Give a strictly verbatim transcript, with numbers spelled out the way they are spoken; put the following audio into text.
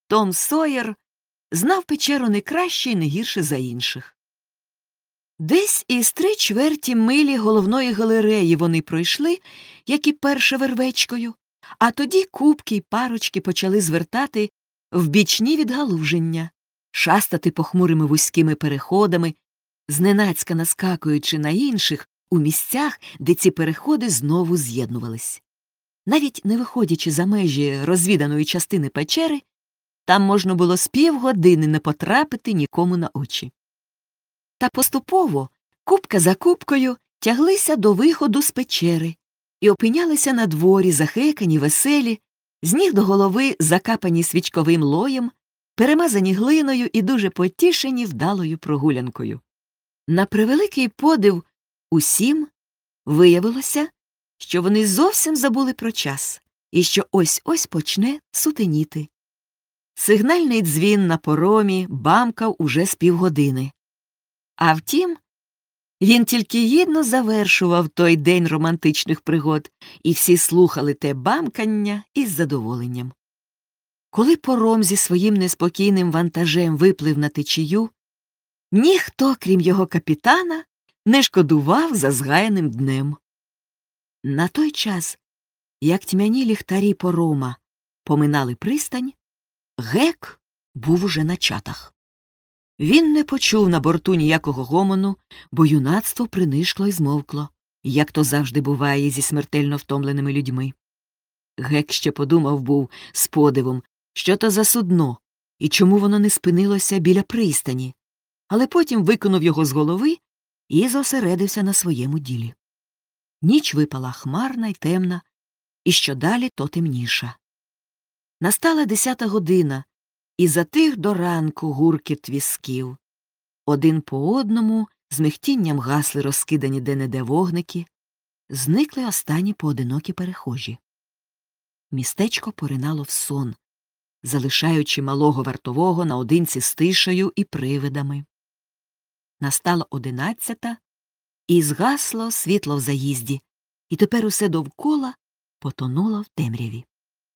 Том Сойер знав печеру не краще і не гірше за інших. Десь із три чверті милі головної галереї вони пройшли, як і перше вервечкою, а тоді купки й парочки почали звертати в бічні відгалуження, шастати похмурими вузькими переходами, зненацька наскакуючи на інших у місцях, де ці переходи знову з'єднувались. Навіть не виходячи за межі розвіданої частини печери, там можна було з півгодини не потрапити нікому на очі. Та поступово, купка за купкою, тяглися до виходу з печери і опинялися на дворі, захекані, веселі, з ніг до голови закапані свічковим лоєм, перемазані глиною і дуже потішені вдалою прогулянкою. На превеликий подив усім виявилося, що вони зовсім забули про час і що ось-ось почне сутеніти. Сигнальний дзвін на поромі бамкав уже з півгодини. А втім, він тільки гідно завершував той день романтичних пригод, і всі слухали те бамкання із задоволенням. Коли пором зі своїм неспокійним вантажем виплив на течію, ніхто, крім його капітана, не шкодував за згаяним днем. На той час, як тьмяні ліхтарі порома поминали пристань, Гек був уже на чатах. Він не почув на борту ніякого гомону, бо юнацтво принишкло й змовкло, як то завжди буває зі смертельно втомленими людьми. Гек ще подумав був з подивом, що то за судно і чому воно не спинилося біля пристані, але потім викинув його з голови і зосередився на своєму ділі. Ніч випала хмарна й темна, і що далі, то темніша. Настала десята година, і затих до ранку гуркіт візків. Один по одному з михтінням гасли розкидані де-не-де вогники, зникли останні поодинокі перехожі. Містечко поринало в сон, залишаючи малого вартового наодинці з тишею і привидами. Настала одинадцята, і згасло світло в заїзді, і тепер усе довкола потонуло в темряві.